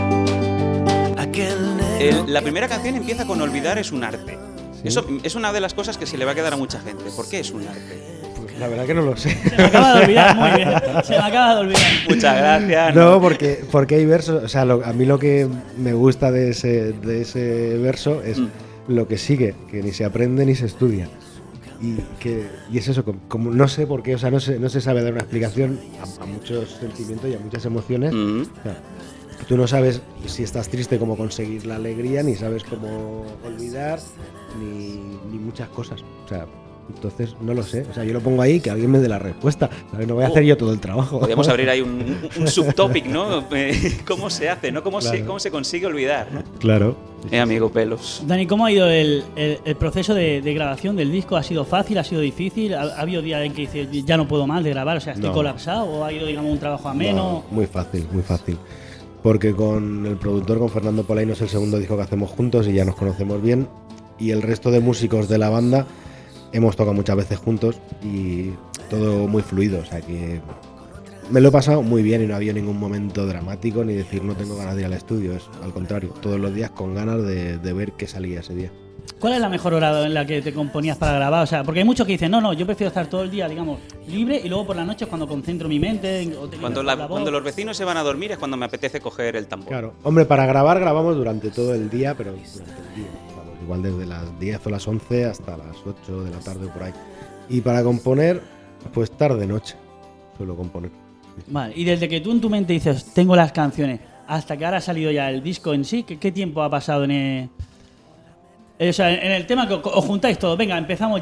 aquel negro. El- la primera canción empieza con Olvidar es un arte. Eso es una de las cosas que se le va a quedar a mucha gente. ¿Por qué es un arte? Pues la verdad que no lo sé. Se me acaba de olvidar, muy bien. Se me acaba de olvidar. Muchas gracias. No, porque, porque hay versos, o sea, lo- a mí lo que me gusta de ese, de ese verso es Mm. lo que sigue, que ni se aprende ni se estudia. Y, que, y es eso, como, como no sé por qué, o sea, no se, no se sabe dar una explicación a, a muchos sentimientos y a muchas emociones. Mm. O sea, tú no sabes si estás triste cómo conseguir la alegría, ni sabes cómo olvidar, ni, ni muchas cosas. O sea, entonces no lo sé. O sea, yo lo pongo ahí, que alguien me dé la respuesta. ¿Sabes? No voy a hacer yo todo el trabajo. Podríamos abrir ahí un, un subtopic, ¿no? Eh, ¿Cómo se hace? ¿No? ¿Cómo, se, Claro. ¿Cómo se consigue olvidar? ¿no? Claro. Eh, amigo Pelos. Dani, ¿cómo ha ido el, el- el proceso de, de grabación del disco? ¿Ha sido fácil? ¿Ha sido difícil? ¿Ha, ha habido días en que dices, ya no puedo más de grabar? O sea, ¿estoy No. colapsado? ¿O ha ido, digamos, un trabajo ameno? No, muy fácil, muy fácil. Porque con el productor, con Fernando Polaino, es el segundo disco que hacemos juntos y ya nos conocemos bien. Y el resto de músicos de la banda hemos tocado muchas veces juntos y todo muy fluido. O sea que me lo he pasado muy bien y no ha habido ningún momento dramático ni decir no tengo ganas de ir al estudio. Es al contrario, todos los días con ganas de, de ver qué salía ese día. ¿Cuál es la mejor hora en la que te componías para grabar? O sea, porque hay muchos que dicen, no, no, yo prefiero estar todo el día, digamos, libre y luego por la noche es cuando concentro mi mente. en- o te Cuando, viene la- la voz. cuando los vecinos se van a dormir es cuando me apetece coger el tambor. Claro, hombre, para grabar grabamos durante todo el día, pero durante el día. Vamos, igual desde las diez o las once hasta las ocho de la tarde o por ahí. Y para componer, pues tarde-noche suelo componer. Vale, y desde que tú en tu mente dices, tengo las canciones, hasta que ahora ha salido ya el disco en sí, ¿qué, qué tiempo ha pasado en el, eh, o sea, en el tema que os os juntáis todos? Venga, empezamos ya.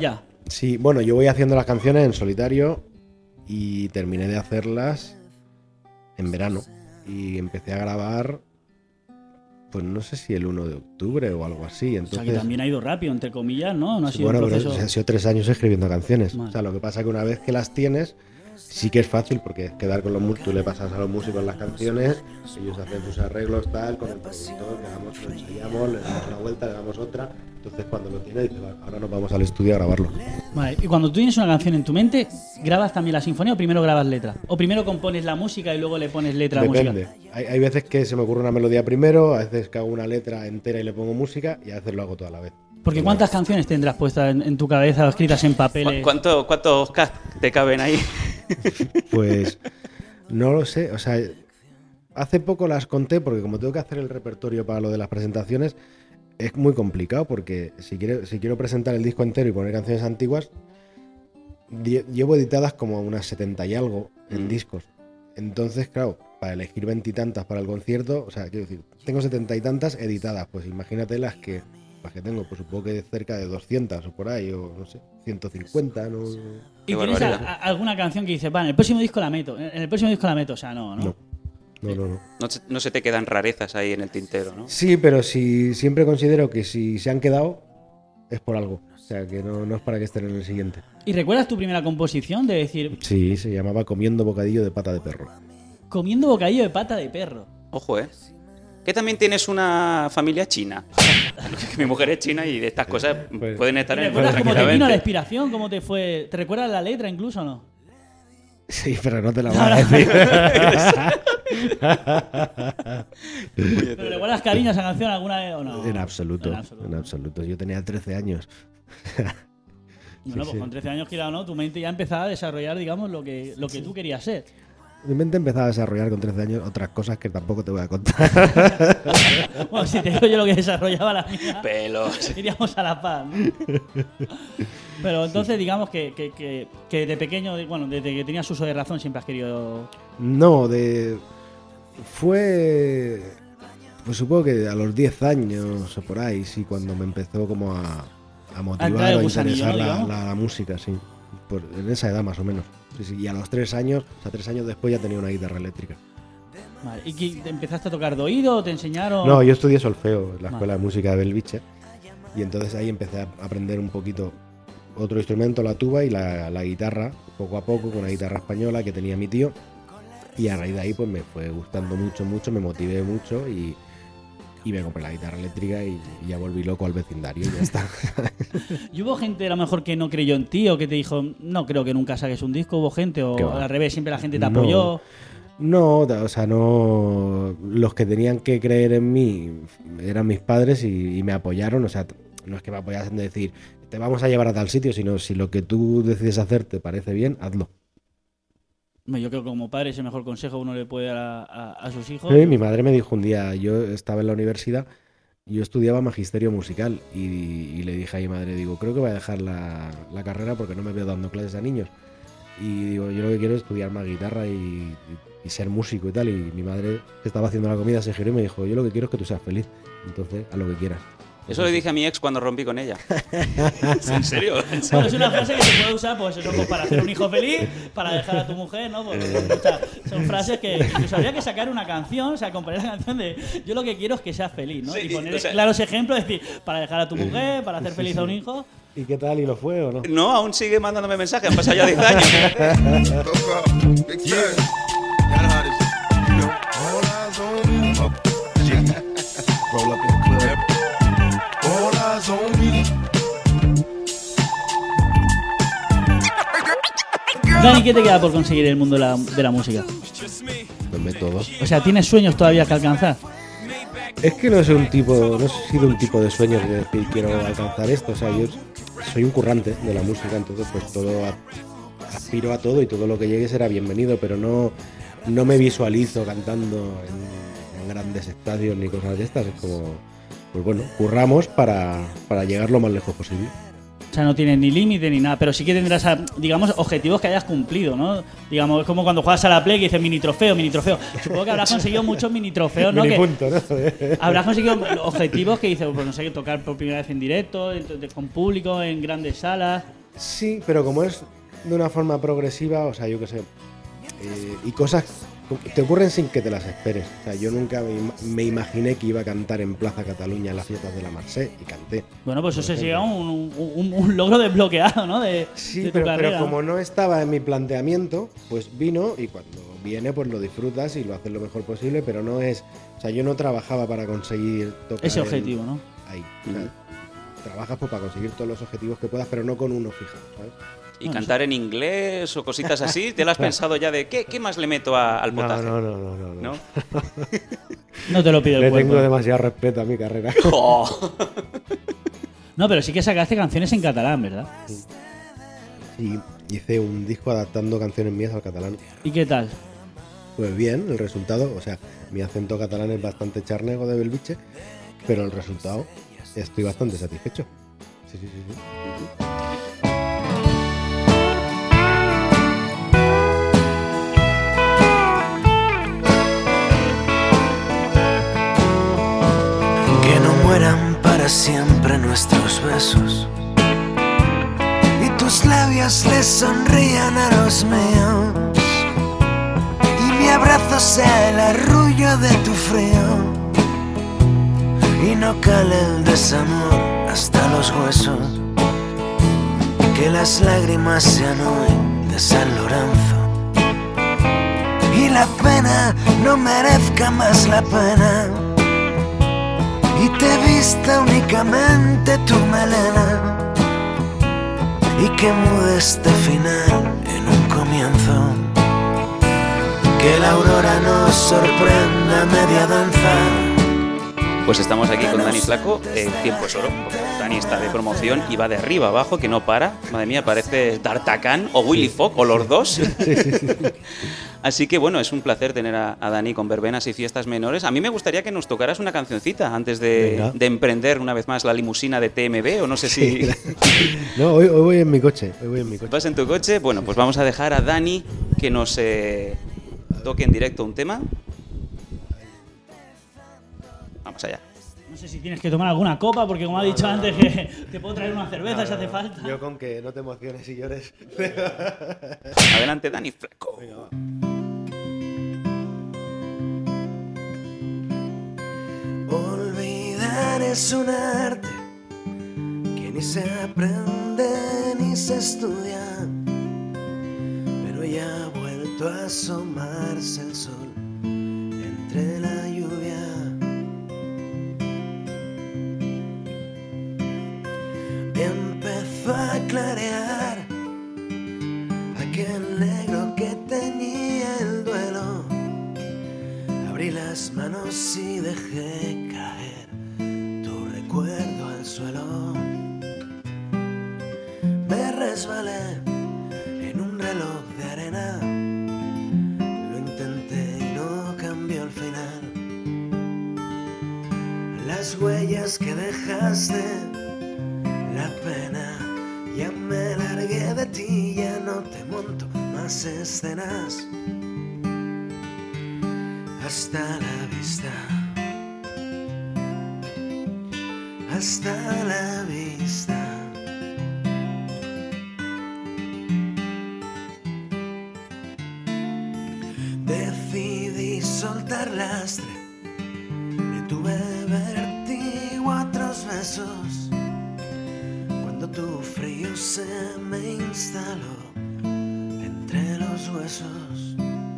Sí, bueno, yo voy haciendo las canciones en solitario y terminé de hacerlas en verano. Y empecé a grabar, pues no sé si el uno de octubre o algo así. Entonces, O sea, que también ha ido rápido, entre comillas, ¿no? No ha sido bueno, un proceso... pero han sido tres años escribiendo canciones. Vale. O sea, lo que pasa es que una vez que las tienes, sí que es fácil porque quedar con los músicos, tú le pasas a los músicos las canciones, ellos hacen sus arreglos tal, con el productor, le damos, lo ensayamos, le damos una vuelta, le damos otra. Entonces cuando lo tiene, dice, "Va, ahora nos vamos al estudio a grabarlo". Vale, y cuando tú tienes una canción en tu mente, ¿grabas también la sinfonía o primero grabas letra? ¿O primero compones la música y luego le pones letra a la Depende. música? Hay, hay veces que se me ocurre una melodía primero, a veces que hago una letra entera y le pongo música, y a veces lo hago toda la vez. Porque ¿cuántas canciones tendrás puestas en, en tu cabeza o escritas en papeles? ¿Cu- ¿Cuánto, ¿Cuántos cast te caben ahí? Pues no lo sé, o sea, hace poco las conté porque como tengo que hacer el repertorio para lo de las presentaciones, es muy complicado porque si quiero, si quiero presentar el disco entero y poner canciones antiguas, lle- llevo editadas como unas setenta y algo en Mm. discos. Entonces, claro, para elegir veintitantas para el concierto, o sea, quiero decir, tengo setenta y tantas editadas, pues imagínate las que, las que tengo, pues supongo que cerca de doscientas o por ahí, o no sé, ciento cincuenta, no... ¿Y Qué tienes a- barbaridad. a- alguna canción que dices, va, en el próximo disco la meto, en el próximo disco la meto? O sea, no, ¿no? No, no, no. no. No, se- no se te quedan rarezas ahí en el tintero, ¿no? Sí, pero si siempre considero que si se han quedado es por algo. O sea, que no, no es para que estén en el siguiente. ¿Y recuerdas tu primera composición de decir, Sí, se llamaba Comiendo bocadillo de pata de perro. comiendo bocadillo de pata de perro? Ojo, ¿eh? Que también tienes una familia china. Mi mujer es china y de estas cosas Pues- pueden estar ¿Te en recuerdas cómo te vino la tranquilamente. inspiración? ¿Cómo te fue? ¿Te recuerdas la letra incluso o no? Sí, pero no te la voy a decir. ¿Pero le guardas cariño a esa canción alguna vez o no? En absoluto, En absoluto. en absoluto. Yo tenía trece años. Bueno, Sí, pues sí. con trece años, quiera o no, tu mente ya empezaba a desarrollar, digamos, lo que, lo que tú querías ser. Mi mente empezaba a desarrollar con trece años otras cosas que tampoco te voy a contar. Bueno, si te digo yo lo que desarrollaba la mía, Pelos. iríamos a la paz, ¿no? Pero entonces, digamos que, que, que, que de pequeño, bueno, desde que tenías uso de razón, siempre has querido... No, de. Fue. Pues supongo que a los diez años o por ahí, sí, cuando me empezó como a, a motivar entrar el o a gusanillo, interesar ¿no? la, digamos. la- la música, sí. Por- en esa edad más o menos. Sí, sí, y a los tres años, o sea, tres años después ya tenía una guitarra eléctrica. Vale. ¿Y que te empezaste a tocar de oído o te enseñaron...? No, yo estudié solfeo en la Vale. Escuela de Música de Belviche. Y entonces ahí empecé a aprender un poquito otro instrumento, la tuba y la, la guitarra, poco a poco, con una guitarra española que tenía mi tío. Y a raíz de ahí pues me fue gustando mucho, mucho, me motivé mucho y, y me compré la guitarra eléctrica y, y ya volví loco al vecindario y ya está. ¿Y hubo gente a lo mejor que no creyó en ti o que te dijo, no creo que nunca saques un disco? ¿Hubo gente o ¿Qué va? al revés, siempre la gente te No. apoyó? No, o sea, no. Los que tenían que creer en mí eran mis padres y, y me apoyaron. O sea, no es que me apoyasen de decir, te vamos a llevar a tal sitio, sino si lo que tú decides hacer te parece bien, hazlo. Bueno, yo creo que como padre ese mejor consejo uno le puede dar a, a- a sus hijos. Sí, mi madre me dijo un día, yo estaba en la universidad, yo estudiaba magisterio musical y, y le dije a mi madre, digo, creo que voy a dejar la, la carrera porque no me veo dando clases a niños. Y digo, yo lo que quiero es estudiar más guitarra y, y- y ser músico y tal. Y mi madre, que estaba haciendo la comida, se giró y me dijo, yo lo que quiero es que tú seas feliz. Entonces, a lo que quieras. Eso le dije a mi ex cuando rompí con ella. ¿En serio? Bueno, es una frase que se puede usar pues, eso, pues, para hacer un hijo feliz, para dejar a tu mujer, ¿no? Pues, o sea, son frases que incluso habría que sacar una canción, o sea, componer la canción de yo lo que quiero es que seas feliz, ¿no? Sí, y poner o sea- claros ejemplos, es decir, para dejar a tu mujer, para hacer feliz a un hijo. ¿Y qué tal? ¿Y lo fue o no? No, aún sigue mandándome mensajes, han pasado ya diez años. Big yeah. Y'all know how this is. You know, all eyes on me. Roll up in the club. All eyes on me. Dani, ¿qué te queda por conseguir el mundo de la, de la música? Dame todo. O sea, ¿tienes sueños todavía que alcanzar? Es que no soy un tipo, no he sido un tipo de sueños de decir quiero alcanzar esto. O sea, yo soy un currante de la música, entonces pues todo a- aspiro a todo y todo lo que llegue será bienvenido, pero no, no me visualizo cantando en, en grandes estadios ni cosas de estas. Es como, pues bueno, curramos para, para llegar lo más lejos posible. O sea, no tienes ni límite ni nada, pero sí que tendrás, a- digamos, objetivos que hayas cumplido, ¿no? Digamos, es como cuando juegas a la Play y dices mini trofeo, mini trofeo. Supongo que habrás conseguido muchos mini trofeos, ¿no? Mini Que punto, ¿no? habrás conseguido objetivos que dices, pues no sé, tocar por primera vez en directo, entonces, con público, en grandes salas. Sí, pero como es de una forma progresiva, o sea, yo qué sé, eh, y cosas te ocurren sin que te las esperes. O sea, yo nunca me, im- me imaginé que iba a cantar en Plaza Cataluña en las fiestas de la Mercè y canté. Bueno, pues por eso sería ejemplo. un, un- un logro desbloqueado, ¿no? De, Sí, de tu pero, carrera. pero como no estaba en mi planteamiento, pues vino y cuando viene pues lo disfrutas y lo haces lo mejor posible, pero no es... O sea, yo no trabajaba para conseguir tocar Ese en- objetivo, ¿no? ahí. O sea, trabajas pues para conseguir todos los objetivos que puedas, pero no con uno fijo, ¿sabes? ¿Y Bueno, cantar en inglés o cositas así? ¿Te lo has pensado ya de qué, qué más le meto a- al No, potaje? no, no, no, no, no. ¿No? No te lo pido el Le cuerpo. tengo demasiado respeto a mi carrera. ¡Oh! No, pero sí que sacaste canciones en catalán, ¿verdad? Y hice un disco adaptando canciones mías al catalán. ¿Y qué tal? Pues bien, el resultado, o sea, mi acento catalán es bastante charnego de Belviche, pero el resultado estoy bastante satisfecho. Sí, sí, sí, sí. Que no mueran para siempre nuestros besos y tus labios les sonrían a los míos y mi abrazo sea el arrullo de tu frío y no cale el desamor hasta los huesos, que las lágrimas sean hoy de San Lorenzo y la pena no merezca más la pena y te vista únicamente tu melena y que mude este final en un comienzo, que la aurora nos sorprenda a media danza. Pues estamos aquí con Dani Flaco, eh, tiempo es oro, porque Dani está de promoción y va de arriba abajo, que no para. Madre mía, parece D'Artagnan o Willy Fogg o los dos. Así que bueno, es un placer tener a, a Dani con verbenas y fiestas menores. A mí me gustaría que nos tocaras una cancioncita antes de, Venga. de emprender una vez más la limusina de T M B, o no sé si No, hoy, hoy voy en mi coche, hoy voy en mi coche. vas en tu coche. Bueno, pues vamos a dejar a Dani que nos eh, toque en directo un tema. Vamos allá. No sé si tienes que tomar alguna copa, porque como ha dicho antes, que te puedo traer una cerveza si hace falta. Yo con que no te emociones y llores. Adelante, Dani Flaco. Olvidar es un arte que ni se aprende ni se estudia, pero ya ha vuelto a asomarse el sol entre la lluvia. Empezó a clarear aquel negro que tenía el duelo. Abrí las manos y dejé caer tu recuerdo al suelo. Me resbalé en un reloj de arena. Lo intenté y no cambió el final. Las huellas que dejaste, la pena, ya me largué de ti, ya no te monto más escenas. Hasta la vista, hasta la vista. Decidí soltar lastre, detuve vértigo a otros besos, cuando tu frío se me instaló entre los huesos.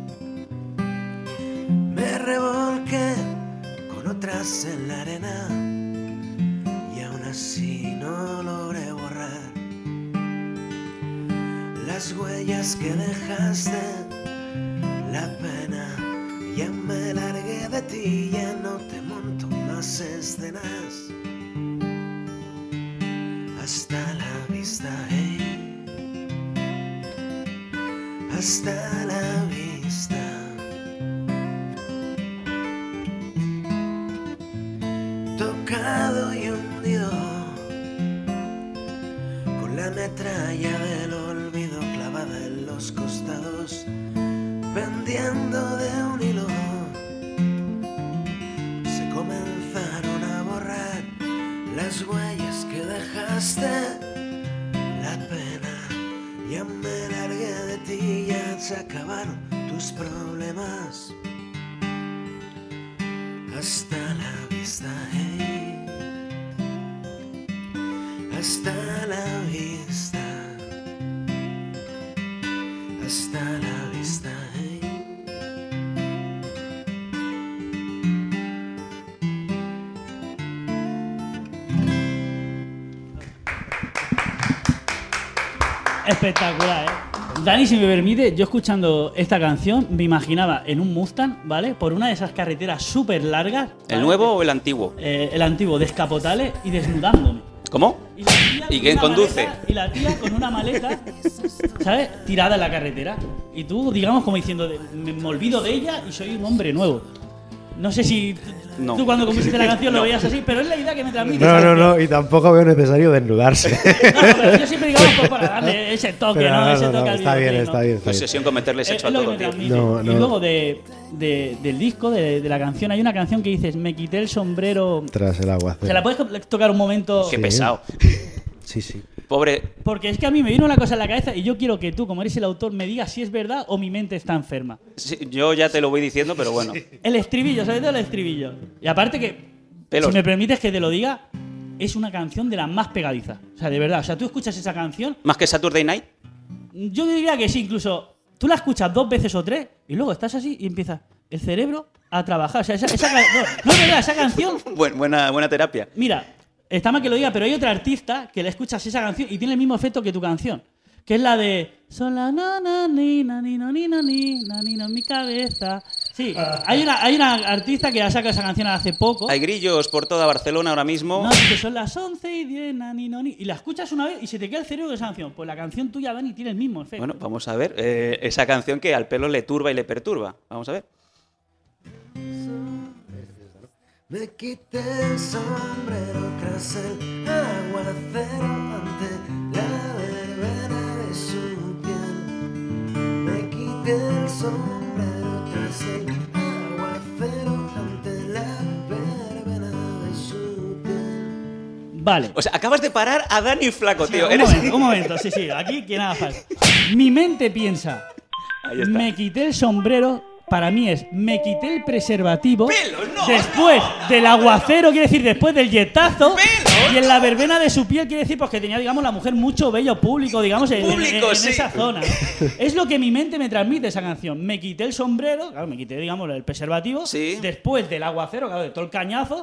Me revolqué con otras en la arena y aún así no logré borrar las huellas que dejaste, la pena. Ya me largué de ti, ya no te monto más escenas. Hasta la vista, hey. Hasta la vista. Tocado y hundido, con la metralla del olvido clavada en los costados, pendiendo de un hilo. Se comenzaron a borrar las huellas que dejaste, la pena. se acabaron tus problemas. Hasta la vista, hey. Hasta la vista. Hasta la vista, hey. Espectacular, ¿eh? Dani, si me permite, yo escuchando esta canción me imaginaba en un Mustang, ¿vale? Por una de esas carreteras súper largas. ¿vale? ¿El nuevo o el antiguo? Eh, el antiguo, descapotable y desnudándome. ¿Cómo? Y, la tía ¿Y con quién una conduce? maleta- y la tía con una maleta, ¿sabes? Tirada en la carretera. Y tú, digamos, como diciendo, de- me, me olvido de ella y soy un hombre nuevo. No sé si t- No. tú cuando compusiste la canción No. lo veías así, pero es la idea que me transmite. No, esa no, canción. no, y tampoco veo necesario desnudarse. No, pero yo siempre digamos pues, para darle ese toque, Pero ¿no? no, ese no, toque no, al está bien, videoclip, está ¿no? bien, está bien. Obsesión con meterle Es, sexo es a lo que todo, me tío. transmite. No, no. Y luego de, de- del disco, de, de la canción, hay una canción que dices, me quité el sombrero. Tras el agua. ¿Se la puedes tocar un momento? Qué Sí. pesado. Sí, sí. Pobre. Porque es que a mí me vino una cosa en la cabeza y yo quiero que tú, como eres el autor, me digas si es verdad o mi mente está enferma. Sí, yo ya te lo voy diciendo, pero bueno. El estribillo, sobre todo el estribillo. Y aparte que, Pelos. si me permites que te lo diga, es una canción de las más pegadizas. O sea, de verdad. O sea, tú escuchas esa canción, Más que Saturday Night. yo diría que sí, incluso tú la escuchas dos veces o tres y luego estás así y empieza el cerebro a trabajar. O sea, esa, esa ca- no, no es verdad, esa canción. Buen- buena, buena terapia. Mira, está mal que lo diga, pero hay otra artista que le escuchas esa canción y tiene el mismo efecto que tu canción. Que es la de Sola na na ni na ni na ni na ni na ni na en mi cabeza. Sí, hay una, hay una artista que ha sacado esa canción hace poco. Hay grillos por toda Barcelona ahora mismo. No, que son las once y diez, na, ni, no, ni. Y la escuchas una vez y se te queda el cerebro de esa canción. Pues la canción tuya, Dani, tiene el mismo efecto. Bueno, vamos a ver. eh, esa canción que al pelo le turba y le perturba. Vamos a ver. Me quité el sombrero tras el aguacero ante la verbena de su piel. Me quité el sombrero tras el aguacero ante la verbena de su piel. Vale. O sea, acabas de parar a Dani Flaco, Sí, tío. un, Eres- momento, un momento, sí, sí, aquí quien haga falta. Mi mente piensa, Ahí está. me quité el sombrero, para mí es, me quité el preservativo. ¡Pelos, no, después del aguacero, quiere decir, después del yetazo. ¡Pelos! Y en la verbena de su piel, quiere decir, pues que tenía, digamos, la mujer mucho vello público, digamos, en, en- Público, en- en sí. esa zona. ¿no? Es lo que mi mente me transmite esa canción. Me quité el sombrero, claro, me quité, digamos, el preservativo. Sí. Después del aguacero, claro, de todo el cañazo.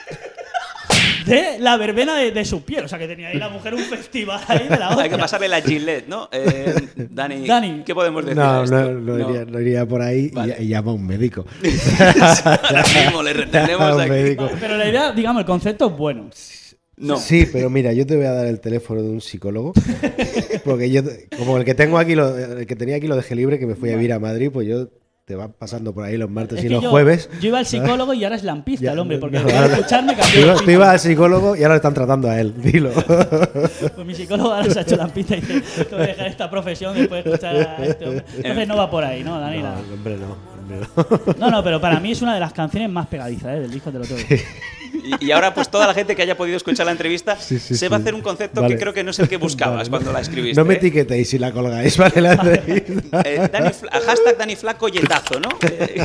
De la verbena de, de su piel. O sea, que tenía ahí la mujer un festival ahí de la Hay que hostia. pasarle la Gillette, ¿no? Eh, Dani, Dani. ¿qué podemos decir? a No, esto? no, no, iría, no iría por ahí y- Vale. y, llama a un médico. Ahora mismo le retenemos A un aquí. médico. Pero la idea, digamos, el concepto es bueno. No. Sí, pero mira, yo te voy a dar el teléfono de un psicólogo. Porque yo, como el que tengo aquí, lo, el que tenía aquí lo dejé libre, que me fui a vivir a Madrid, pues yo te van pasando por ahí los martes Es y que los yo, jueves. yo iba al psicólogo y ahora es lampista Ya, el hombre, porque no, al ahora- escucharme Tú, cambió. tú ibas al psicólogo y ahora lo están tratando a él. Dilo. Pues mi psicólogo ahora se ha hecho lampista y dice, tengo que dejar esta profesión después de escuchar a este hombre. Entonces no va por ahí, ¿no, Dani? No, La- hombre, no. hombre, no. No, no, pero para mí es una de las canciones más pegadizas, ¿eh? Del disco, te lo tengo que decir. Y, y ahora, pues toda la gente que haya podido escuchar la entrevista Sí, sí, se va a sí. hacer un concepto Vale. que creo que no es el que buscabas Vale. cuando la escribiste. No me ¿eh? etiquetéis si la colgáis, ¿vale? La entrevista. Eh, Dani Fla- hashtag Dani Flaco Yetazo, ¿no? Eh,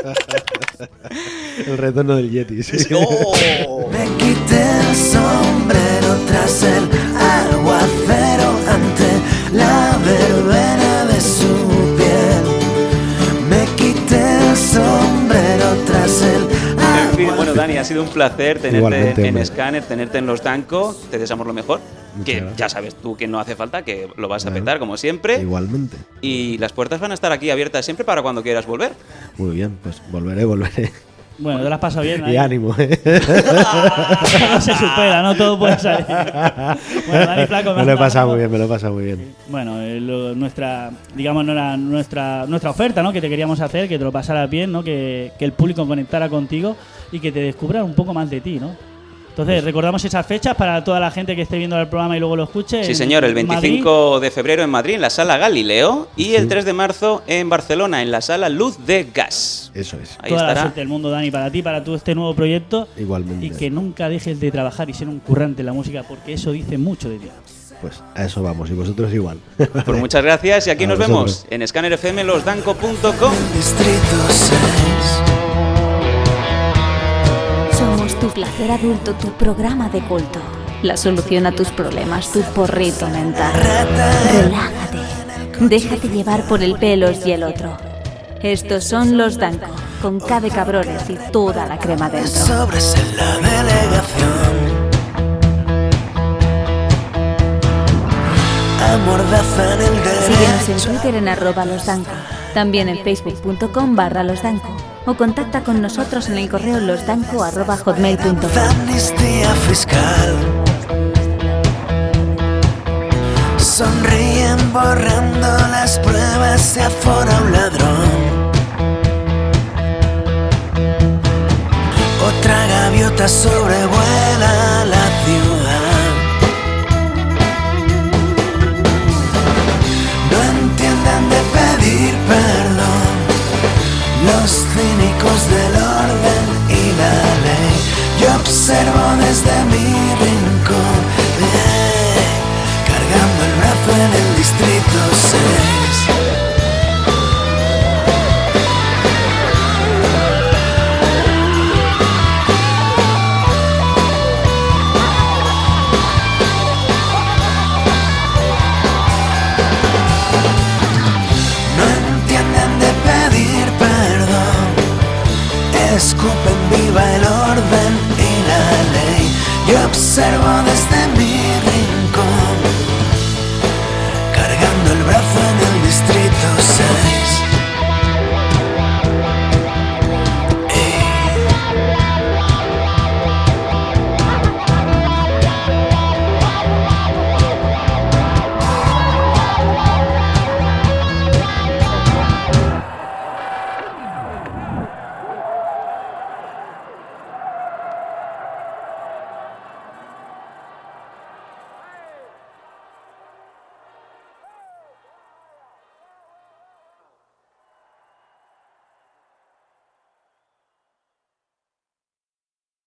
El retorno del Yeti, sí. ¡Oh! Me quité el sombrero tras el aguacero ante la verbena de su piel. Me quité el sombrero tras el En fin, aguacero. bueno, Dani, ha sido un placer tenerte Igualmente, en hombre. Scanner, tenerte en los Danco. Te deseamos lo mejor. Que gracias. ya sabes tú que no hace falta, que lo vas a Bueno. petar como siempre. Igualmente. Y las puertas van a estar aquí abiertas siempre para cuando quieras volver. Muy bien, pues volveré, volveré. Bueno, te lo has pasado bien, Dani. Y ánimo, ¿eh? No se supera, no todo puede salir. Bueno, Dani Flaco, Me lo he has pasado dado- muy bien, me lo he pasado muy bien. Bueno, eh, lo- nuestra, digamos, no era nuestra, nuestra oferta, ¿no? Que te queríamos hacer, que te lo pasaras bien, ¿no? Que, que el público conectara contigo y que te descubra un poco más de ti, ¿no? Entonces, recordamos esas fechas para toda la gente que esté viendo el programa y luego lo escuche. Sí, en señor, el Madrid. veinticinco de febrero en Madrid, en la Sala Galileo. Y el tres de marzo en Barcelona, en la Sala Luz de Gas. Eso es. Ahí Toda la estará. suerte del mundo, Dani, para ti, para tú este nuevo proyecto. Igualmente. Y que nunca dejes de trabajar y ser un currante en la música, porque eso dice mucho de ti. pues a eso vamos, y vosotros igual. Pues muchas gracias y aquí A nos vosotros. vemos en Scanner F M los danco punto com. Distrito seis. Somos tu placer adulto, tu programa de culto. La solución a tus problemas, tu porrito mental. Relájate. Déjate llevar por el pelos y el otro. Estos son los Danco, con K de cabrones y toda la crema dentro. Sobres en la delegación. Amordazan el Síguenos en derecho. Twitter en arroba los Danco. También en facebook punto com barra los Danco. O contacta con nosotros en el correo losdanco arroba hotmail punto com. Amnistía fiscal. Sonríen borrando las pruebas, se afora un ladrón. Otra gaviota sobrevuela.